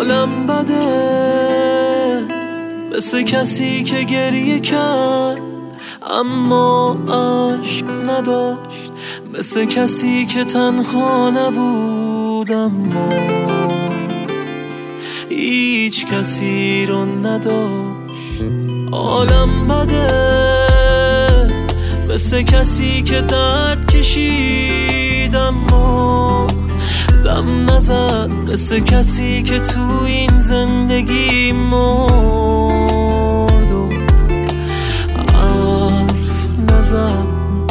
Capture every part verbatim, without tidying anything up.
حالم بده، مثل کسی که گریه کرد اما عشق نداشت، مثل کسی که تنها نبود اما هیچ کسی رو نداشت. حالم بده، مثل کسی که درد کشید اما دم نزد، مثل کسی که تو این زندگی مرد و حرف نزد.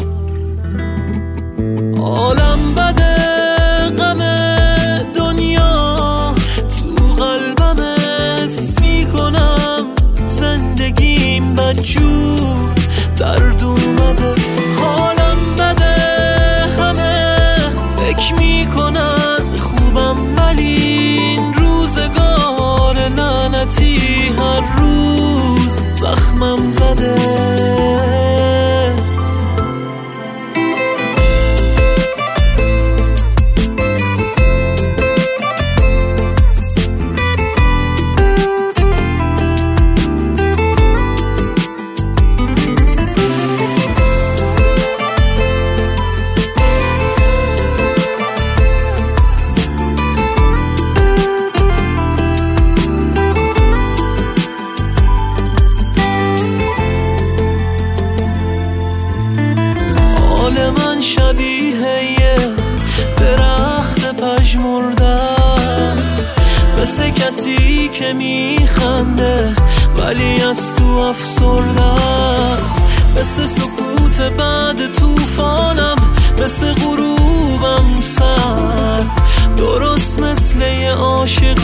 حالم بده، غم دنیا تو قلبم حس میکنم، زندگیم بدجور درد اومده. حالم بده، همه فکر میکنن خوبم ولی این روزگار لعنتی هر روز زخمم زده. شبیه یه درخت پژمرده است، مثل کسی که میخنده ولی از تو افسرده است، مثل سکوت بعد طوفانم، مثل غروبم سر، درست مثل یه عاشق